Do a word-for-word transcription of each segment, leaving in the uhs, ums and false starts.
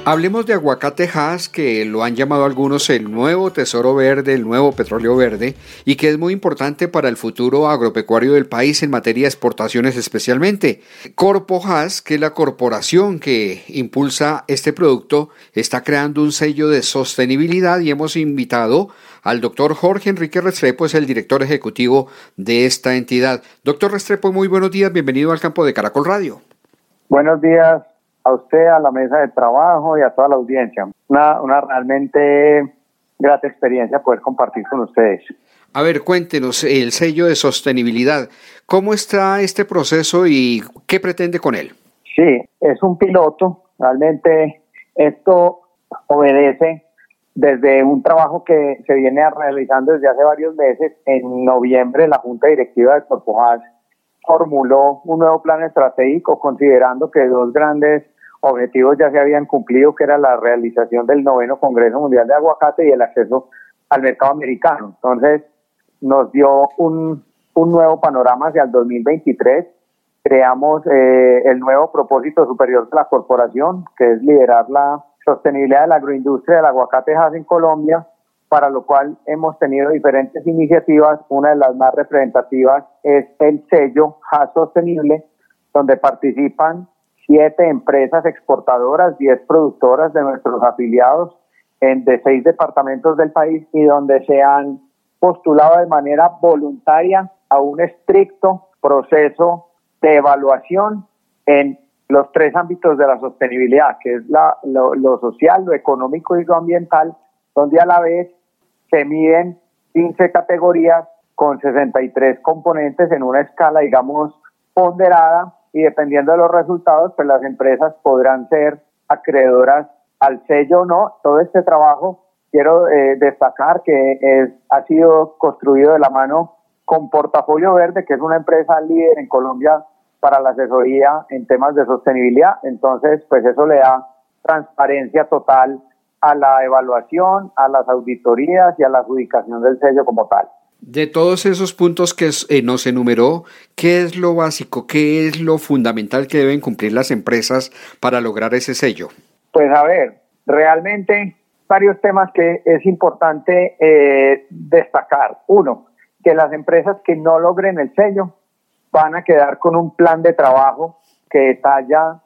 Hablemos de Aguacate Hass, que lo han llamado algunos el nuevo tesoro verde, el nuevo petróleo verde, y que es muy importante para el futuro agropecuario del país en materia de exportaciones especialmente. Corpo Hass, que es la corporación que impulsa este producto, está creando un sello de sostenibilidad y hemos invitado al doctor Jorge Enrique Restrepo, es el director ejecutivo de esta entidad. Doctor Restrepo, muy buenos días, bienvenido al campo de Caracol Radio. Buenos días a usted, a la mesa de trabajo y a toda la audiencia. Una, una realmente grata experiencia poder compartir con ustedes. A ver, cuéntenos el sello de sostenibilidad. ¿Cómo está este proceso y qué pretende con él? Sí, es un piloto. Realmente esto obedece desde un trabajo que se viene realizando desde hace varios meses. En noviembre, la Junta Directiva de Corpo Hass formuló un nuevo plan estratégico considerando que dos grandes objetivos ya se habían cumplido, que era la realización del noveno Congreso Mundial de Aguacate y el acceso al mercado americano. Entonces, nos dio un, un nuevo panorama hacia el dos mil veintitrés. Creamos eh, el nuevo propósito superior de la corporación, que es liderar la sostenibilidad de la agroindustria del aguacate Hass en Colombia, para lo cual hemos tenido diferentes iniciativas. Una de las más representativas es el sello Hass Sostenible, donde participan siete empresas exportadoras, diez productoras de nuestros afiliados en, de seis departamentos del país, y donde se han postulado de manera voluntaria a un estricto proceso de evaluación en los tres ámbitos de la sostenibilidad, que es la, lo, lo social, lo económico y lo ambiental, donde a la vez se miden quince categorías con sesenta y tres componentes en una escala, digamos, ponderada, y dependiendo de los resultados, pues las empresas podrán ser acreedoras al sello o no. Todo este trabajo, quiero eh, destacar que es, ha sido construido de la mano con Portafolio Verde, que es una empresa líder en Colombia para la asesoría en temas de sostenibilidad. Entonces, pues eso le da transparencia total a la evaluación, a las auditorías y a la adjudicación del sello como tal. De todos esos puntos que eh, nos enumeró, ¿qué es lo básico, qué es lo fundamental que deben cumplir las empresas para lograr ese sello? Pues a ver, realmente varios temas que es importante eh, destacar. Uno, que las empresas que no logren el sello van a quedar con un plan de trabajo que detalla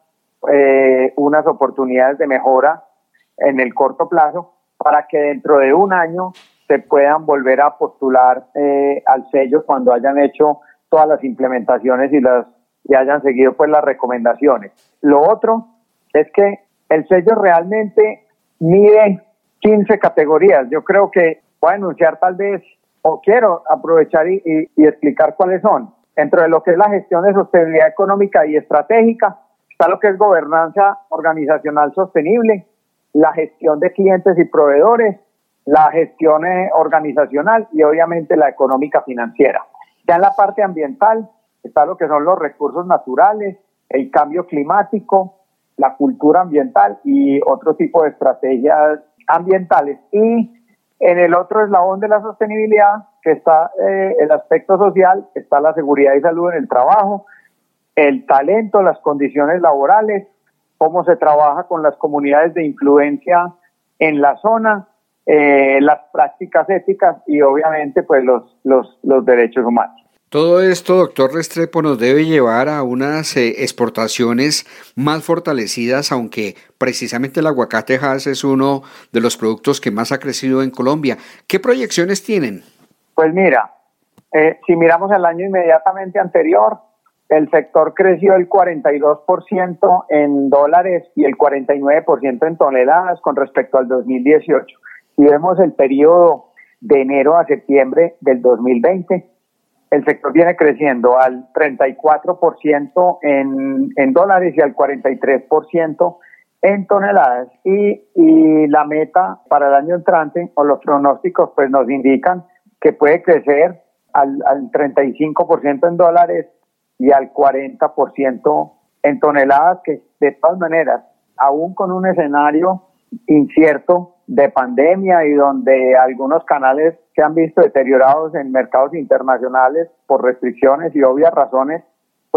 eh, unas oportunidades de mejora en el corto plazo para que dentro de un año se puedan volver a postular eh, al sello cuando hayan hecho todas las implementaciones y las y hayan seguido pues las recomendaciones. Lo otro es que el sello realmente mide quince categorías. Yo creo que voy a anunciar tal vez, o quiero aprovechar y, y, y explicar cuáles son. Dentro de lo que es la gestión de sostenibilidad económica y estratégica, está lo que es gobernanza organizacional sostenible, la gestión de clientes y proveedores, la gestión eh, organizacional y obviamente la económica financiera. Ya en la parte ambiental está lo que son los recursos naturales, el cambio climático, la cultura ambiental y otro tipo de estrategias ambientales. Y en el otro eslabón de la sostenibilidad, que está eh, el aspecto social, está la seguridad y salud en el trabajo, el talento, las condiciones laborales, cómo se trabaja con las comunidades de influencia en la zona, eh, las prácticas éticas y obviamente pues los, los, los derechos humanos. Todo esto, doctor Restrepo, nos debe llevar a unas eh, exportaciones más fortalecidas, aunque precisamente el aguacate Hass es uno de los productos que más ha crecido en Colombia. ¿Qué proyecciones tienen? Pues mira, eh, si miramos el año inmediatamente anterior, el sector creció el cuarenta y dos por ciento en dólares y el cuarenta y nueve por ciento en toneladas con respecto al dos mil dieciocho. Si vemos el periodo de enero a septiembre del dos mil veinte, el sector viene creciendo al treinta y cuatro por ciento en, en dólares y al cuarenta y tres por ciento en toneladas. Y, y la meta para el año entrante, o los pronósticos, pues nos indican que puede crecer al, al treinta y cinco por ciento en dólares y al cuarenta por ciento en toneladas, que de todas maneras, aún con un escenario incierto de pandemia y donde algunos canales se han visto deteriorados en mercados internacionales por restricciones y obvias razones, pues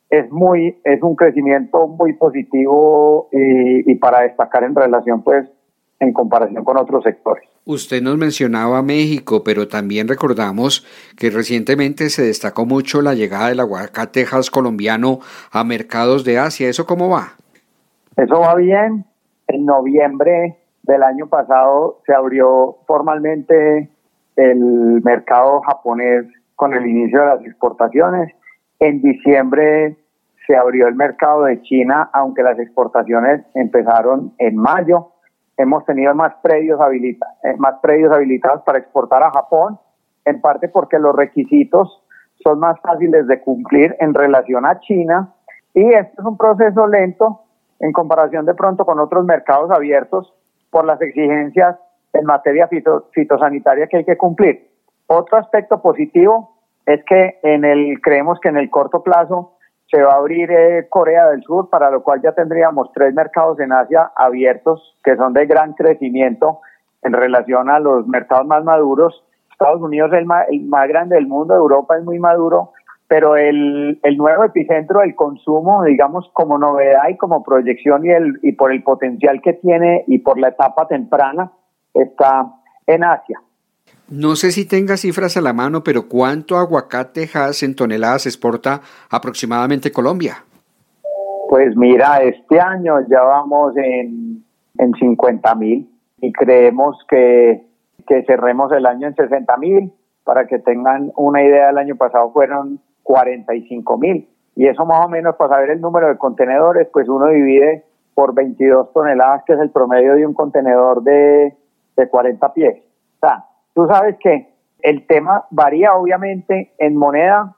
es muy, es un crecimiento muy positivo y, y para destacar en relación, pues, en comparación con otros sectores. Usted nos mencionaba México, pero también recordamos que recientemente se destacó mucho la llegada del aguacate Hass colombiano a mercados de Asia. ¿Eso cómo va? Eso va bien. En noviembre del año pasado se abrió formalmente el mercado japonés con el inicio de las exportaciones. En diciembre se abrió el mercado de China, aunque las exportaciones empezaron en mayo. Hemos tenido más predios, habilita, eh, más predios habilitados para exportar a Japón, en parte porque los requisitos son más fáciles de cumplir en relación a China, y esto es un proceso lento en comparación de pronto con otros mercados abiertos por las exigencias en materia fito, fitosanitaria que hay que cumplir. Otro aspecto positivo es que en el creemos que en el corto plazo se va a abrir eh, Corea del Sur, para lo cual ya tendríamos tres mercados en Asia abiertos que son de gran crecimiento en relación a los mercados más maduros. Estados Unidos es el más, el más grande del mundo, Europa es muy maduro, pero el, el nuevo epicentro del consumo, digamos, como novedad y como proyección y, el, y por el potencial que tiene y por la etapa temprana, está en Asia. No sé si tenga cifras a la mano, pero ¿cuánto aguacate Hass en toneladas exporta aproximadamente Colombia? Pues mira, este año ya vamos en, en cincuenta mil y creemos que, que cerremos el año en sesenta mil. Para que tengan una idea, el año pasado fueron cuarenta y cinco mil. Y eso más o menos, para saber el número de contenedores, pues uno divide por veintidós toneladas, que es el promedio de un contenedor de, de cuarenta pies. O sea, tú sabes que el tema varía obviamente en moneda,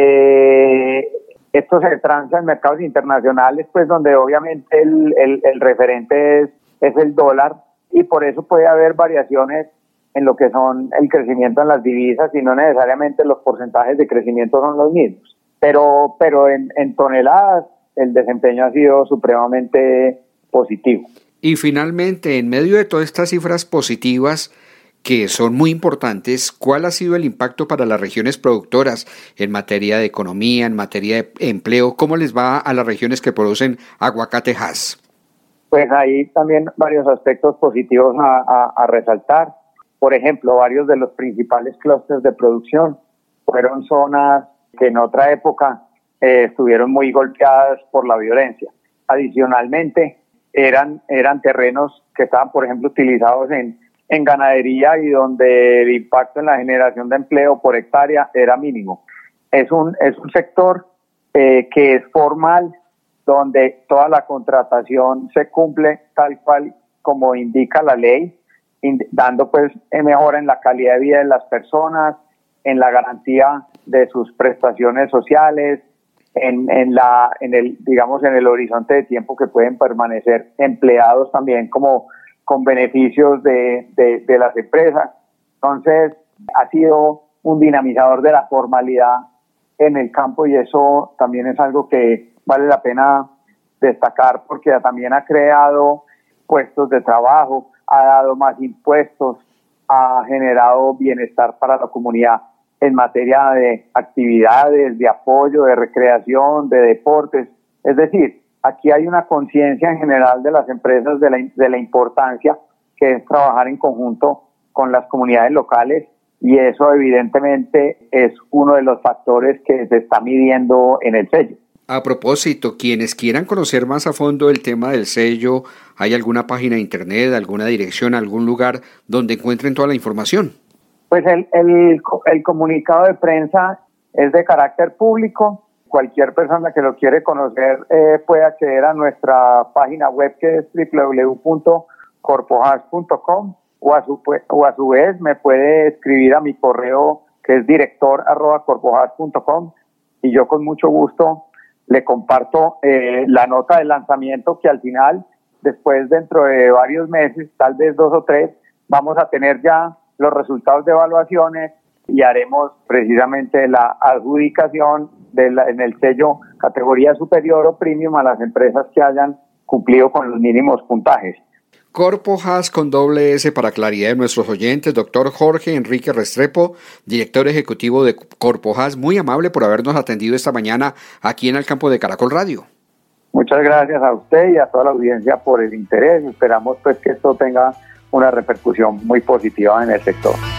porque esto se transa en mercados internacionales, pues donde obviamente el, el, el referente es, es el dólar, y por eso puede haber variaciones en lo que son el crecimiento en las divisas, y no necesariamente los porcentajes de crecimiento son los mismos. Pero, pero en, en toneladas el desempeño ha sido supremamente positivo. Y finalmente, en medio de todas estas cifras positivas, que son muy importantes, ¿cuál ha sido el impacto para las regiones productoras en materia de economía, en materia de empleo? ¿Cómo les va a las regiones que producen aguacate Hass? Pues hay también varios aspectos positivos a, a, a resaltar. Por ejemplo, varios de los principales clústeres de producción fueron zonas que en otra época eh, estuvieron muy golpeadas por la violencia. Adicionalmente, eran, eran terrenos que estaban, por ejemplo, utilizados en en ganadería y donde el impacto en la generación de empleo por hectárea era mínimo. Es un, es un sector eh, que es formal, donde toda la contratación se cumple tal cual como indica la ley, dando pues mejora en la calidad de vida de las personas, en la garantía de sus prestaciones sociales, en, en la, en el, digamos, en el horizonte de tiempo que pueden permanecer empleados también como con beneficios de, de, de las empresas. Entonces, ha sido un dinamizador de la formalidad en el campo, y eso también es algo que vale la pena destacar, porque también ha creado puestos de trabajo, ha dado más impuestos, ha generado bienestar para la comunidad en materia de actividades, de apoyo, de recreación, de deportes. Es decir, aquí hay una conciencia en general de las empresas de la, de la importancia que es trabajar en conjunto con las comunidades locales, y eso evidentemente es uno de los factores que se está midiendo en el sello. A propósito, quienes quieran conocer más a fondo el tema del sello, ¿hay alguna página de internet, alguna dirección, algún lugar donde encuentren toda la información? Pues el, el, el comunicado de prensa es de carácter público. Cualquier persona que lo quiere conocer eh, puede acceder a nuestra página web, que es doble u doble u doble u punto corpohass punto com, o a su o a su vez me puede escribir a mi correo, que es director arroba corpohass punto com, y yo con mucho gusto le comparto eh, la nota de lanzamiento, que al final, después dentro de varios meses, tal vez dos o tres, vamos a tener ya los resultados de evaluaciones y haremos precisamente la adjudicación de la, en el sello categoría superior o premium a las empresas que hayan cumplido con los mínimos puntajes. Corpo-Haas con doble S para claridad de nuestros oyentes, doctor Jorge Enrique Restrepo, director ejecutivo de Corpo-Haas, muy amable por habernos atendido esta mañana aquí en el campo de Caracol Radio. Muchas gracias a usted y a toda la audiencia por el interés. Esperamos pues que esto tenga una repercusión muy positiva en el sector.